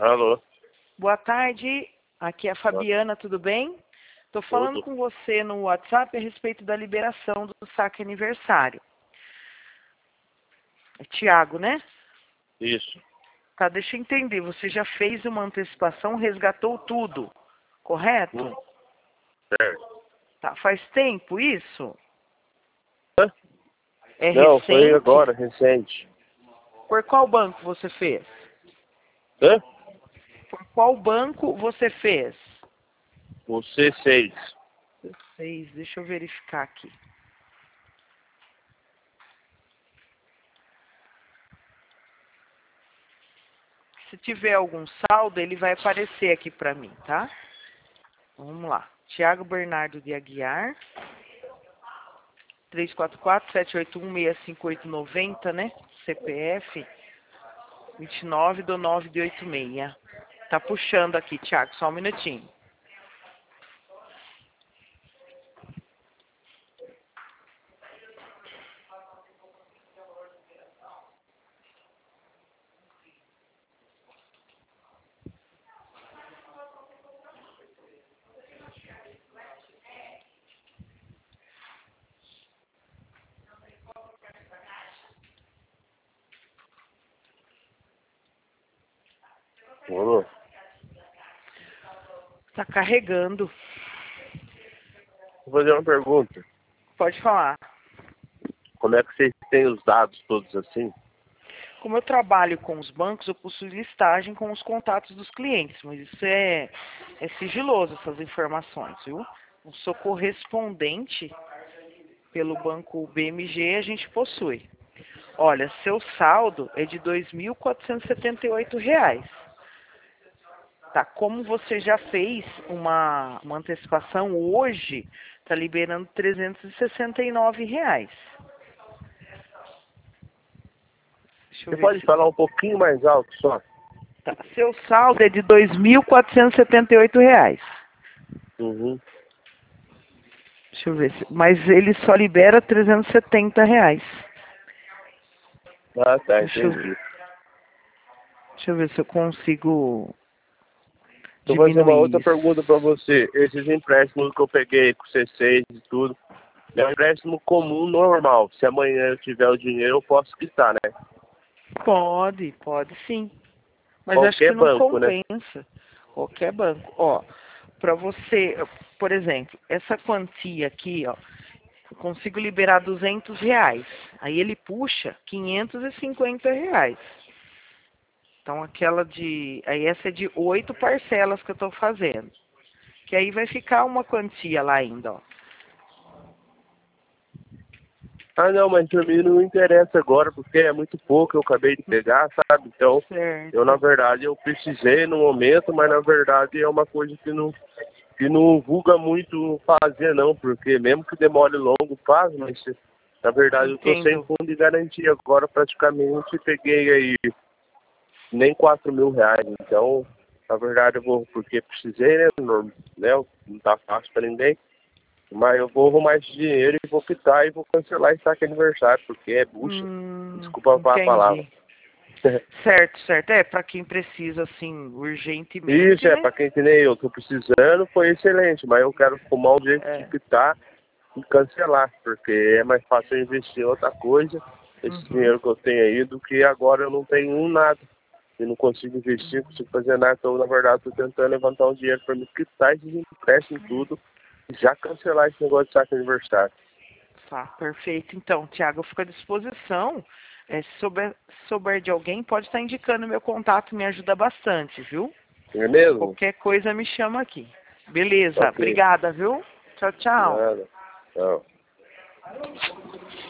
Alô, Boa tarde, aqui é a Fabiana, tudo bem? Estou falando tudo? com você no WhatsApp a respeito da liberação do saque aniversário. É Tiago, né? Isso, Tá, deixa eu entender, você já fez uma antecipação, resgatou tudo, correto? certo. Tá, faz tempo isso? Hã? É Não, foi recente? agora, recente. Por qual banco você fez? Hã? Por qual banco você fez? O C6. 16, deixa eu verificar aqui. Se tiver algum saldo, ele vai aparecer aqui para mim, tá? Vamos lá. Tiago Bernardo de Aguiar. 3447816589, né? CPF 29 do 9 de 86. Tá puxando aqui, Tiago, só um minutinho. Alô? Tá carregando. Vou fazer uma pergunta. Pode falar. Como é que vocês têm os dados todos assim? Como eu trabalho com os bancos, eu possuo listagem com os contatos dos clientes, mas isso é sigiloso, essas informações, viu? Eu sou correspondente pelo banco BMG, a gente possui. Olha, seu saldo é de R$ 2.478. Tá, como você já fez uma antecipação hoje, tá liberando R$ 369. Deixa eu Você ver pode se... falar um pouquinho mais alto só? Tá, seu saldo é de R$ 2.478. Uhum. Deixa eu ver se... Mas ele só libera R$ 370. Ah, tá, Deixa eu, entendi. deixa eu ver se eu consigo Vou fazer uma diminuir outra isso. pergunta pra você. Esses empréstimos que eu peguei com o C6 e tudo, é um empréstimo comum, normal. Se amanhã eu tiver o dinheiro, eu posso quitar, né? Pode sim. Mas acho Qualquer que não banco, né? compensa. Qualquer banco. Ó, para você, por exemplo, essa quantia aqui, ó, eu consigo liberar R$ 200. Aí ele puxa R$ 550. Então aquela de, aí essa é de 8 parcelas que eu estou fazendo. Que aí vai ficar uma quantia lá ainda, ó. Ah, não, mas pra mim não interessa agora, porque é muito pouco, eu acabei de pegar, sabe? Então, eu, na Certo. verdade, eu precisei no momento, mas, na verdade, é uma coisa que não vulga muito fazer, não, porque mesmo que demore longo, faz, mas, na verdade, eu tô sem Entendo. fundo de garantia agora, praticamente, peguei aí nem R$ 4.000, então, na verdade, eu vou, porque precisei, não tá fácil pra ninguém. Mas eu vou arrumar esse dinheiro e vou quitar e vou cancelar esse saque aniversário, porque é bucha. Desculpa a palavra. Entendi. Certo, certo. É, para quem precisa, assim, urgentemente, Isso, né? pra quem que nem eu tô precisando, foi excelente, mas eu quero arrumar um jeito de É. quitar e cancelar, porque é mais fácil eu investir em outra coisa, esse Uhum. dinheiro que eu tenho aí, do que agora eu não tenho nada. E não consigo investir, não consigo fazer nada, então na verdade eu tô tentando levantar um dinheiro para me quitar esses empréstimos tudo e já cancelar esse negócio de saque aniversário. Tá, perfeito. Então, Tiago, eu fico à disposição. É, se souber de alguém, pode estar indicando meu contato, me ajuda bastante, viu? Não é mesmo? Qualquer coisa me chama aqui. Beleza, Ok. obrigada, viu? Tchau, tchau. Nada. Não.